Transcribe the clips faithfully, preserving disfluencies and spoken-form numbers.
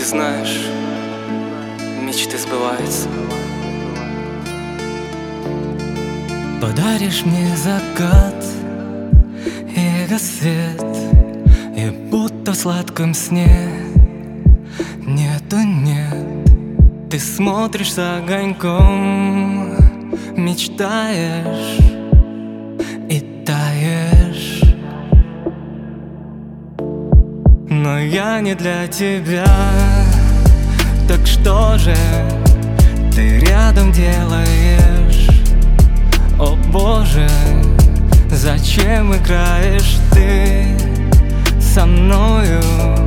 знаешь, мечты сбываются. Подаришь мне закат и рассвет, и будто в сладком сне нету нет. Ты смотришь с огоньком, мечтаешь и таешь. Но я не для тебя, так что же ты рядом делаешь? О Боже, зачем играешь ты со мною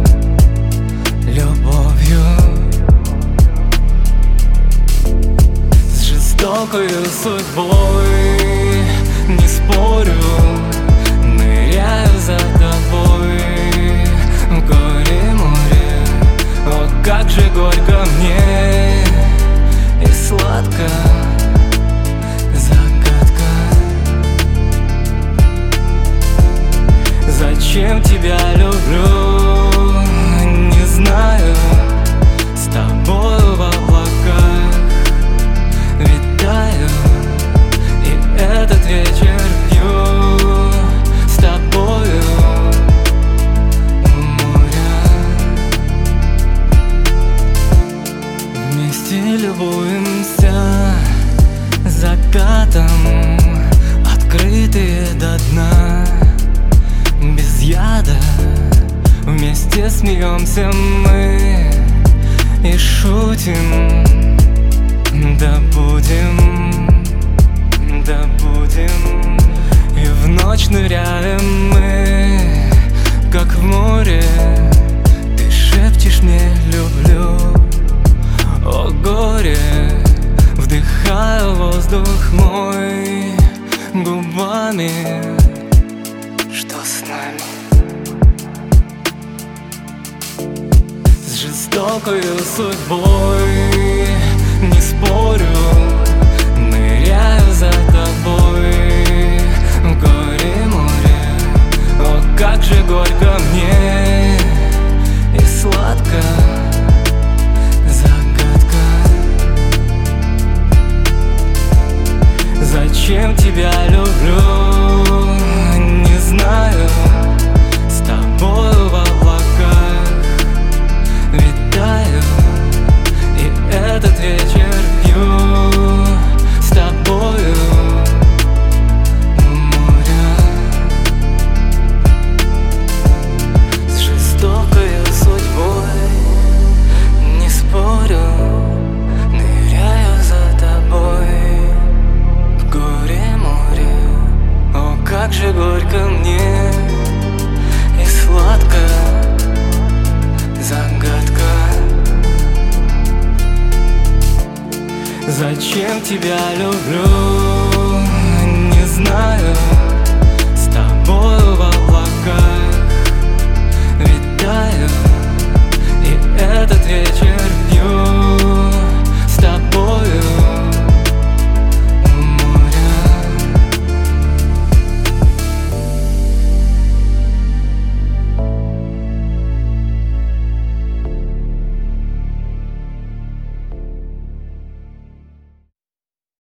любовью? С жестокою судьбой не спорю, ныряю за тобой в горе море. О, как же горько мне и сладко. Зачем тебя люблю, не знаю. С тобою в облаках витаю, и этот вечер пью с тобою у моря. Вместе любуемся закатом, открытые до дна, без яда. Вместе смеемся мы и шутим. Да будем, да будем. И в ночь ныряем мы, как в море. Ты шепчешь мне люблю, о горе. Вдыхаю воздух мой губами. Что с нами? С жестокою судьбой не спорю, ныряю за тобой в горе море. О, как же горько мне и сладко. Загадка. Зачем тебя люблю, не знаю. С тобою в облаках витаю, и этот вечер пью с тобою у моря. С жестокою судьбой не спорю, ныряю за тобой в горе море. О, как же горько мне и сладко. Загадка. Зачем тебя люблю, не знаю.